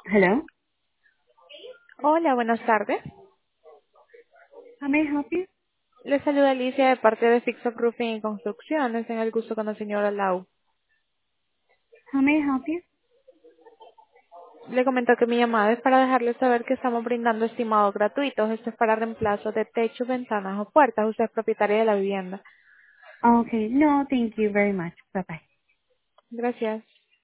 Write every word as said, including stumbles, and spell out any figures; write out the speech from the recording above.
Hello. Hola, buenas tardes. How may I help you? Le saluda Alicia de parte de Fixo Roofing y Construcciones. Tengo el gusto con la señora Lau. How may I help you? Le comento que mi llamada es para dejarle saber que estamos brindando estimados gratuitos. Esto es para reemplazo de techos, ventanas o puertas. Usted es propietaria de la vivienda. Okay. No, thank you very much. Bye bye. Gracias.